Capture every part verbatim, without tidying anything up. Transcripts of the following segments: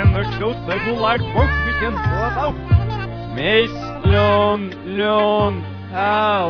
Чувствую, like Volkswagen Glotov. Мейс, Лен, Лен, Ау.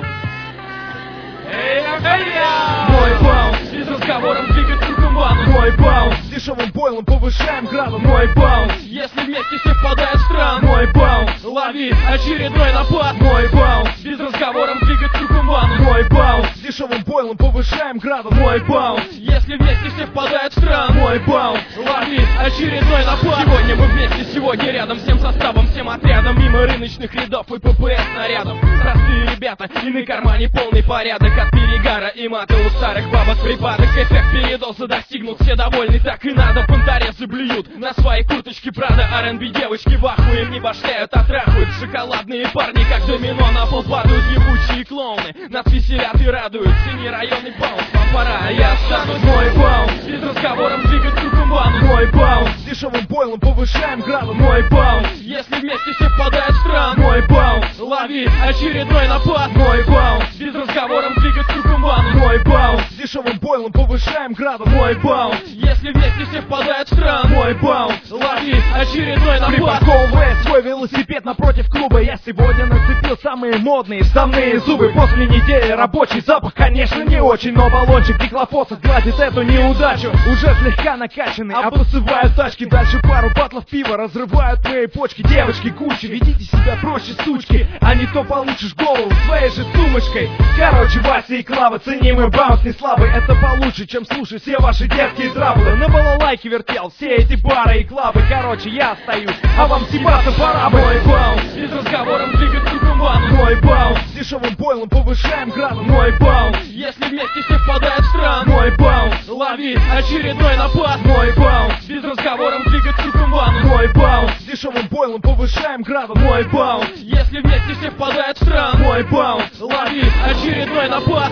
Мой баунс, без разговоров двигать туркумбану. Мой баунс, дешевым бойлом повышаем градус. Мой баунс, если вместе все впадают в стран. Мой баунс, лови очередной напад. Мой баунс, без разговоров двигать туркумбану. Мой баунс, дешевым бойлом повышаем градус. Мой баунс, если вместе все впадают в стран. Мой баунс, лови очередной напад. Сегодня мы вместе, сегодня рядом, всем составом, всем отрядом, мимо рыночных рядов и ППС снарядов. Простые ребята, и на кармане полный порядок. От перегара и мата у старых бабок припадок. Эффект передоза достигнут, все довольны, так и надо. Понторезы блюют на свои курточки Прада. ар энд би девочки в аху, им не башляют, а трахают. Шоколадные парни, как домино, на пол падают ебучие клоуны. Нас веселят и радуют, цени районный баунс. Вам пора, а я останусь. Мой баунс, без разговоров двигать туркумбану. Мой баунс, дешевым бойлом повышаем градус. Мой баунс, если вместе все впадают в стран. Мой баунс, лови очередной напад. Мой баунс, без разговоров двигать туркумбану. Мой баунс, дешевым бойлом повышаем градус. Мой баунс, если вместе все впадают в стран. Мой баунс, лови очередной напад. Припарковывая свой велосипед напротив клуба, я сегодня нацепил самые модные вставные зубы. После недели рабочий запах, конечно, не очень, но баллончик диклофоса гладит эту неудачу. Уже слегка накачанный, обоссывают тачки. Дальше пару батлов пива разрывают мои почки. Девочки, кучи, ведите себя проще, сучки, а не то получишь голову своей же сумочкой. Короче, Вася и Клава, ценимый баунс не слабый. Это получше, чем слушать все ваши детские траблы. На балалайке вертел все эти бары и клабы. Короче, я остаюсь, а вам съебаться пора бы. Мой баунс, без разговоров двигать туркумбану. Мой баунс, дешевым бойлом повышаем градус. Мой баунс, если вместе все впадают в стран. Мой баунс, лови очередной напад. Мой баунс, без разговоров двигать туркумбану. Мой баунс, дешевым бойлом повышаем градус. Мой баунс, если вместе все впадают в стран. Мой баунс, лови очередной напад.